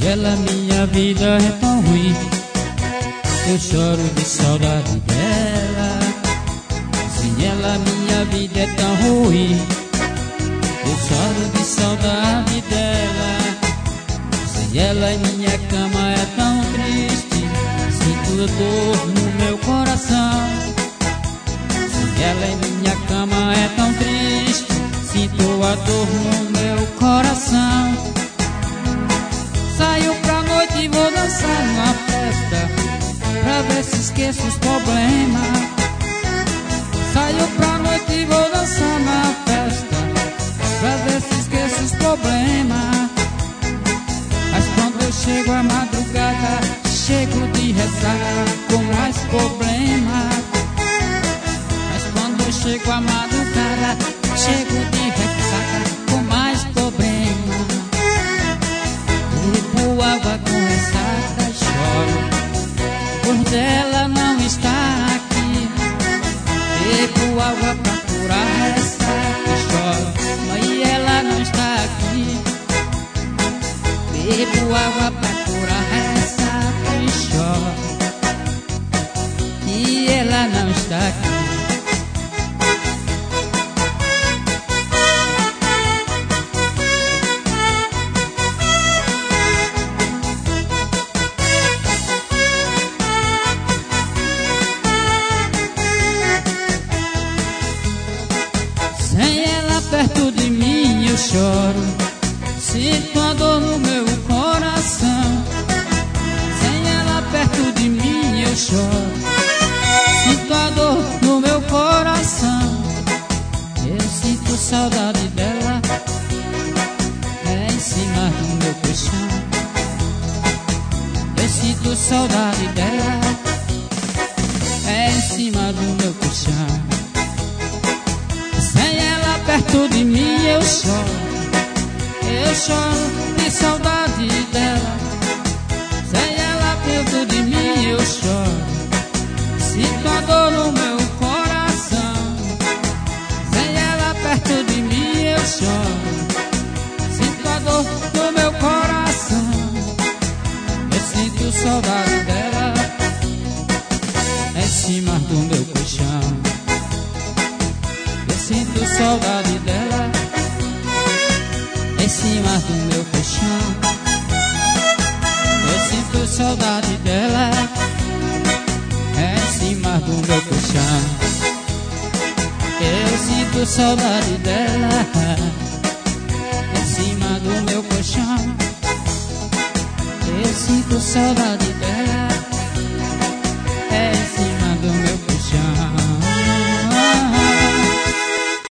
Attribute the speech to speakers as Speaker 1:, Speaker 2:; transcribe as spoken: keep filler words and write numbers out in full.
Speaker 1: ela minha vida é tão ruim. Eu choro de saudade dela. Sem ela minha vida é tão ruim. Eu choro de saudade dela. Sem ela minha cama é tão triste. Sinto dor no meu coração. Sem ela minha cama é tão triste. Sinto a dor no meu coração. Saio pra noite e vou dançar numa festa pra ver se esqueço os problemas. Saio pra noite e vou dançar na festa pra ver se esqueço os problemas. Mas quando eu chego à madrugada, chego de ressaca com mais problemas. Mas quando eu chego à madrugada, chego de ressaca com mais problemas. Bebo água com ressaca, choro por dela não está aqui. Bebo água pra curar ressaca, choro, mas ela não está aqui. Bebo água pra curar ressaca e choro, e ela não está aqui. Perto de mim eu choro, sinto a dor no meu coração. Sem ela perto de mim eu choro, sinto a dor no meu coração. Eu sinto saudade dela, é em cima do meu colchão. Eu sinto saudade dela, é em cima do meu colchão. Sem ela perto de mim eu choro, eu choro de saudade dela. Sem ela perto de mim eu choro, sinto a dor no meu coração. Sem ela perto de mim eu choro, sinto a dor no meu coração. Eu sinto saudade dela, em cima do meu colchão. Sinto saudade dela, em cima do meu colchão. Eu sinto saudade dela, em cima do meu colchão. Eu sinto saudade dela, em cima do meu colchão. Eu sinto saudade